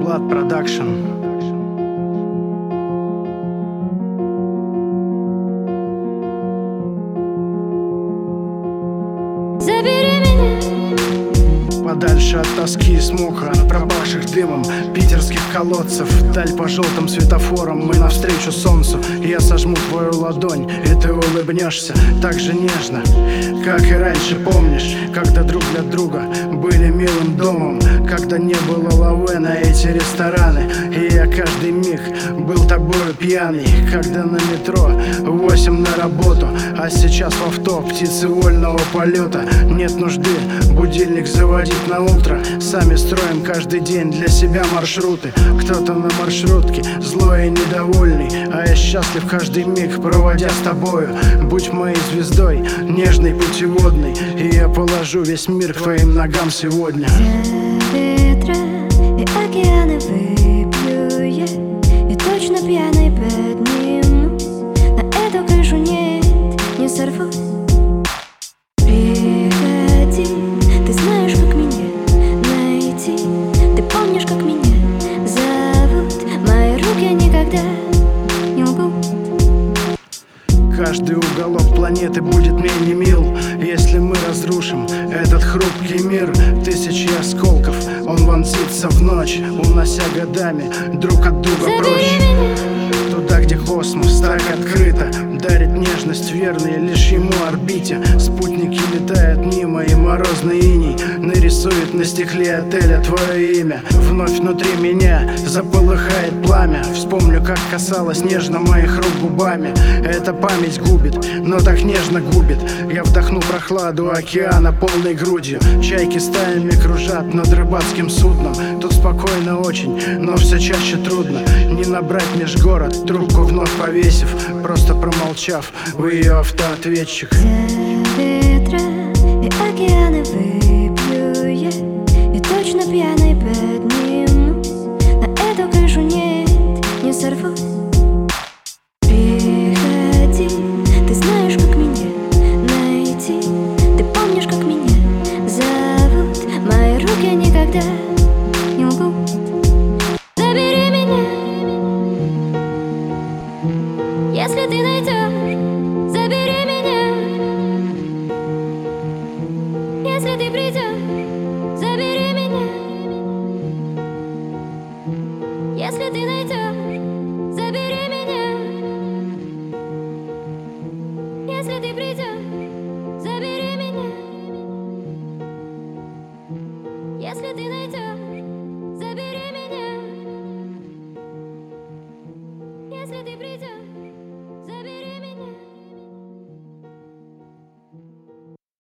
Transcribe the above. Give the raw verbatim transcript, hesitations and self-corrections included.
Влад Продакшн. Забери меня Подальше от тоски и смока, от пропахших дымом питерских колодцев. Даль по желтым светофорам, мы навстречу солнцу. Я сожму твою ладонь, и ты улыбнешься так же нежно, как и раньше. Помнишь, когда друг для друга были милым домом, когда не было лавы на эти рестораны, и я каждый миг был тобою пьяный. Когда на метро восемь на работу, а сейчас в авто птицы вольного полета. Нет нужды будильник заводить на утро, сами строим каждый день для себя маршруты. Кто-то на маршрутке злой и недовольный, а я счастлив каждый миг, проводя с тобою. Будь моей звездой, нежной путеводной, и я положу весь мир к твоим ногам сегодня. ветра и океаны выпью я, и точно пьяный поднимусь. На эту крышу нет, не сорвусь. Приходи, ты знаешь, как меня найти. Ты помнишь, как меня зовут. Мои руки никогда не лгут. Каждый уголок планеты будет мне не мил, если мы разрушим этот хрупкий мир. Тысячи осколков, он вонзится в ночь, унося годами друг от друга прочь. Туда, где космос так открыто дарит нежность верной лишь ему орбите. Спутники летают мимо, и морозный иней нарисует на стекле отеля твое имя. Вновь внутри меня заполыхает пламя. Вспомню, как касалась нежно моих рук губами. Эта память губит, но так нежно губит. Я вдохну прохладу океана полной грудью. Чайки стаями кружат над рыбацким судном. Тут спокойно очень, но все чаще трудно не набрать межгород, трубку вновь повесив, просто промолчав в ее автоответчик. Ветра и океаны выпью я, и точно пьяный поднимусь. На эту крышу нет, не сорвусь. Приходи, ты знаешь, как меня найти. Ты помнишь, как меня зовут. Мои руки никогда не лгут. Забери меня, если ты найдешь. Забери меня, если ты придешь. Забери меня, если ты найдешь. Забери меня, если ты придешь. Забери меня, если ты найдешь.